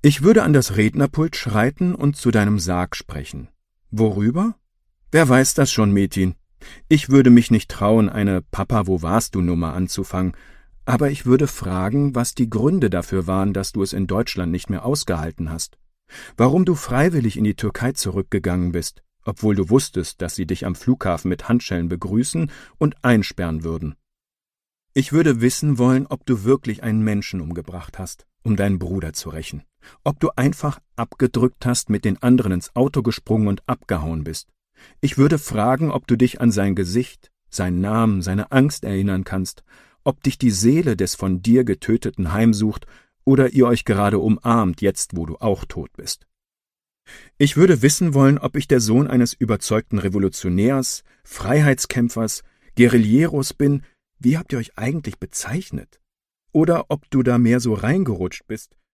Ich würde an das Rednerpult schreiten und zu deinem Sarg sprechen. Worüber? Wer weiß das schon, Metin. Ich würde mich nicht trauen, eine Papa-wo-warst-du-Nummer anzufangen, aber ich würde fragen, was die Gründe dafür waren, dass du es in Deutschland nicht mehr ausgehalten hast. Warum du freiwillig in die Türkei zurückgegangen bist, obwohl du wusstest, dass sie dich am Flughafen mit Handschellen begrüßen und einsperren würden. Ich würde wissen wollen, ob du wirklich einen Menschen umgebracht hast, um deinen Bruder zu rächen. Ob du einfach abgedrückt hast, mit den anderen ins Auto gesprungen und abgehauen bist. Ich würde fragen, ob du dich an sein Gesicht, seinen Namen, seine Angst erinnern kannst, ob dich die Seele des von dir Getöteten heimsucht oder ihr euch gerade umarmt, jetzt wo du auch tot bist. Ich würde wissen wollen, ob ich der Sohn eines überzeugten Revolutionärs, Freiheitskämpfers, Guerilleros bin. Wie habt ihr euch eigentlich bezeichnet? Oder ob du da mehr so reingerutscht bist,